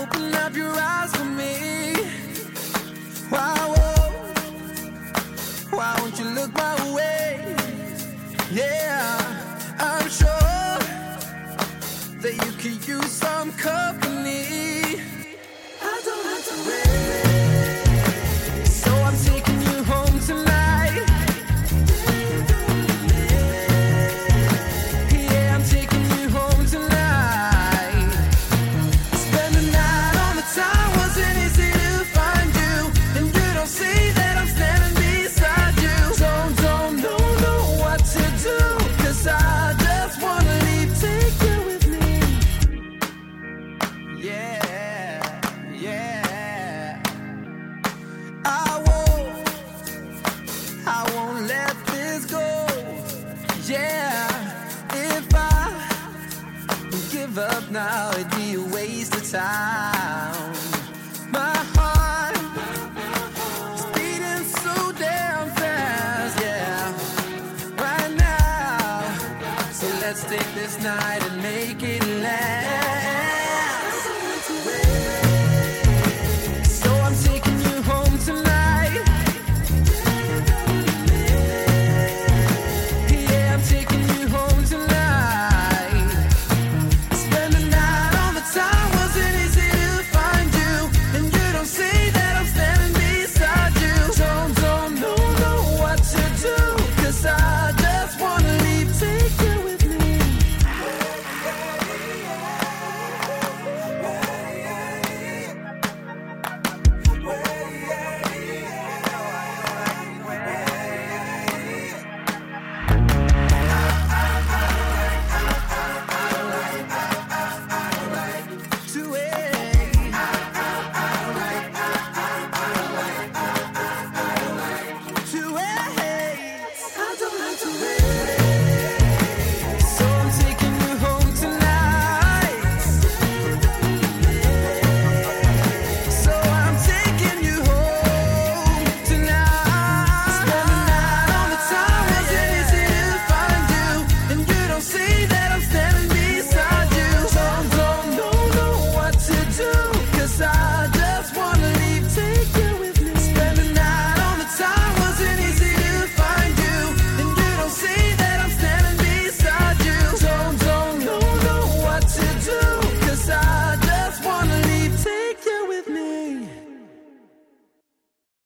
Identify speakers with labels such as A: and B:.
A: open up your eyes for me. Why won't you look my way? Yeah, I'm sure that you could use some company. I don't have to wait, so I'm taking you home tonight. Yeah, I'm taking you home tonight. Spend the night on the town, wasn't easy to find you, and you don't see that I'm standing beside you. Don't know what to do, 'cause I just wanna leave, take you with me. Yeah, yeah. I won't let this go. Yeah, if I give up now, it'd be a waste of time. My heart is beating so damn fast, yeah, right now. So let's take this night and make it last.